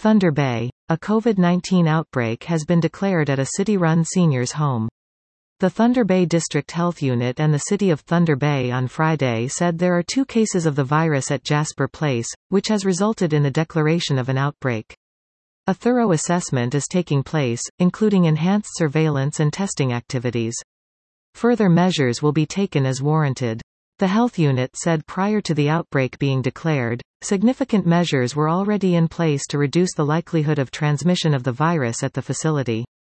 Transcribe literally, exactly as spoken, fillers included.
Thunder Bay. A COVID nineteen outbreak has been declared at a city-run seniors' home. The Thunder Bay District Health Unit and the City of Thunder Bay on Friday said there are two cases of the virus at Jasper Place, which has resulted in the declaration of an outbreak. A thorough assessment is taking place, including enhanced surveillance and testing activities. Further measures will be taken as warranted. The health unit said prior to the outbreak being declared, significant measures were already in place to reduce the likelihood of transmission of the virus at the facility.